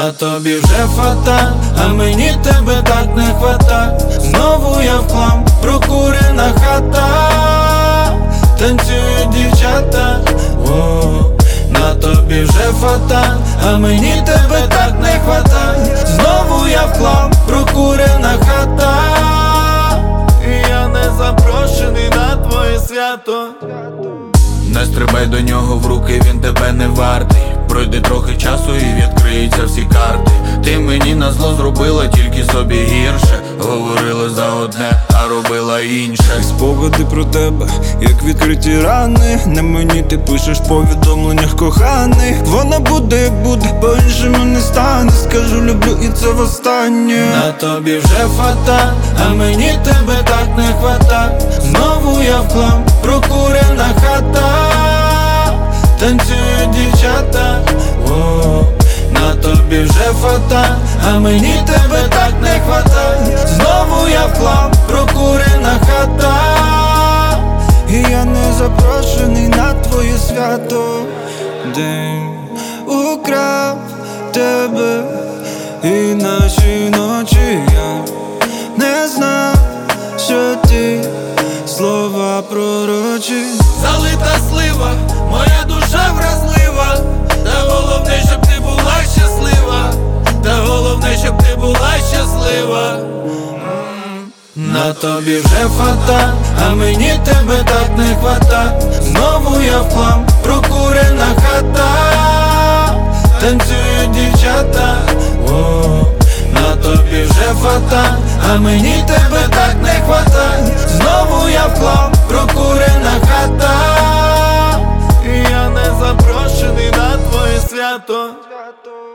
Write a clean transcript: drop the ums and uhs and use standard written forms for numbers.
На тобі вже фата, а мені тебе так не хвата. Знову я в хлам, прокурена хата, танцюють дівчата. На тобі вже фата, а мені тебе так не хвата. Знову я в хлам, прокурена хата, і я не запрошений на твоє свято. Не стрибай до нього в руки, він тебе не вартий. Пройде трохи часу і відкриються всі карти. Ти мені назло зробила тільки собі гірше. Говорила за одне, а робила інше. Спогади про тебе, як відкриті рани. Не мені ти пишеш в повідомленнях коханих. Вона буде, як буде, по-іншому не стане. Скажу люблю і це востаннє. На тобі вже фата, а мені тебе так не хвата. Знову я в хлам, прокурена хата, танцюють дівчата. На тобі вже фата, а мені тебе так не хвата. Знову я в хлам, прокурена хата, і я не запрошений на твоє свято. День украв тебе і наші ночі. Я не знав, що ті слова пророчі. залита слива, моя душа вразлива. Та головне, щоб ти була щаслива. Та головне, щоб ти була щаслива. На тобі вже фата, а мені тебе так не хвата. Знову я в хлам, прокурена хата, танцюють дівчата. На тобі вже фата, а мені тебе так не хвата. Знову я в хлам, прокурена хата, і я не запрошений на твоє свято.